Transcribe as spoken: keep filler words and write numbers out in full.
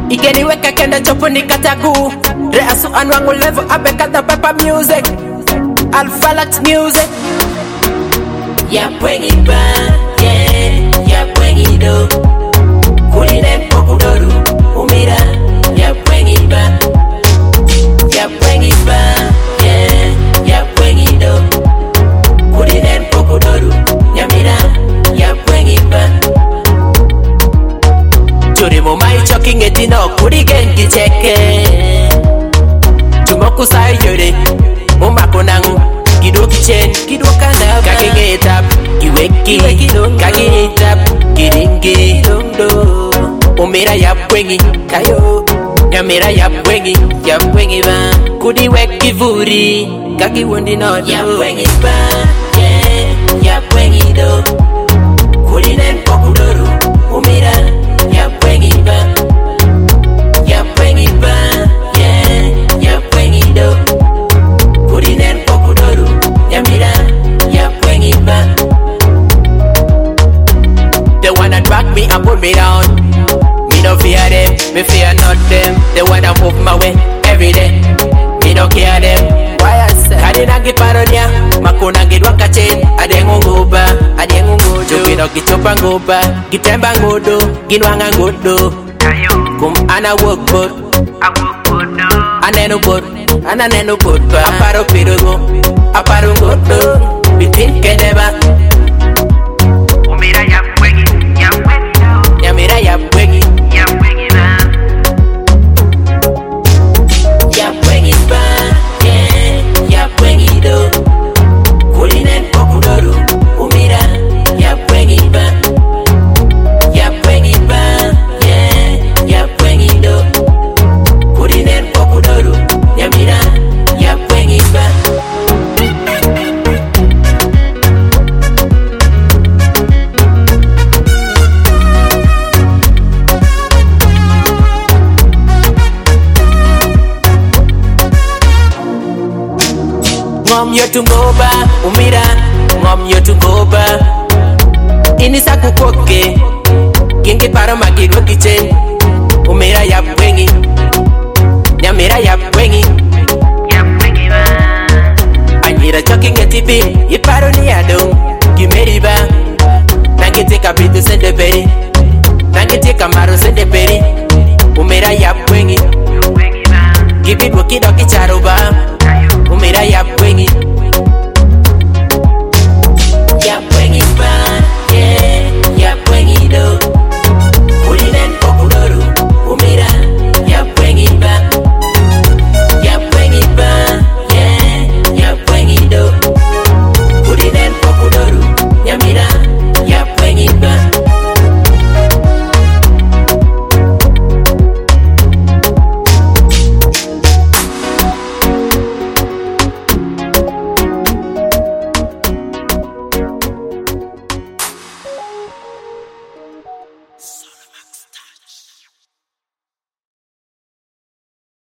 Ikeniweka kenda chopo nikataku Reasu anwangu level abekata papa music Alphalax music. Ya pwengi ba, yeah, ya pwengi do. Kulinen pokudoru, umira, ya pwengi ba. Ya pwengi ba, yeah, ya pwengi do. Kulinen pokudoru, nyamira, ya pwengi ba. Churi mo mai choking etino, kurigen kicheke. Tumoku sai yore, umako nangu. Kido kitchen, kido kana kage getap, kiweki, kage getap, kiringi, dondo. Umira ya pwengi, kayo, nyamira ya pwengi, ya pwengi ba. Kudi weki vuri, kage wondi no ya pwengi ba, yeah, ya pwengi do. Kudi nen pokudoru, umira ya pwengi ba, ya pwengi ba, yeah, ya pwengi do. Kudi nen pokudoru. Yamira, ya pwengi ba. They wanna drag me and put me down. Me don't fear them, me fear not them. They wanna move my way every day. Me don't care them. Why I say? Kadina giparonia, makuna gidwa kachen. Adengu nguba, adengu ngudo. Jukino gichopa nguba, gitemba ngudo, ginwanga ngudo. Kum ana work boat, anenu boat, ananenu boat. Aparo pirugo, aparo ngudo. Bitin keneba. Umira ya pwengi, ya pwengi do. Nyamira ya pwengi, ya pwengi ba. Ya pwengi ba, yeah, ya pwengi do. Kulinen pokudoru, umira, ya pwengi ba. Ya pwengi ba, yeah, ya pwengi do. Kulinen pokudoru, nyamira, ya pwengi ba. Ngom yotu ngoba, umira, ngom yotu ngoba. Inisa kukoke, kingi para magiro kitchen. Umira ya pwengi, nyamira ya pwengi. Ya pwengi ba. Anyira choking etipi, iparo ni ado.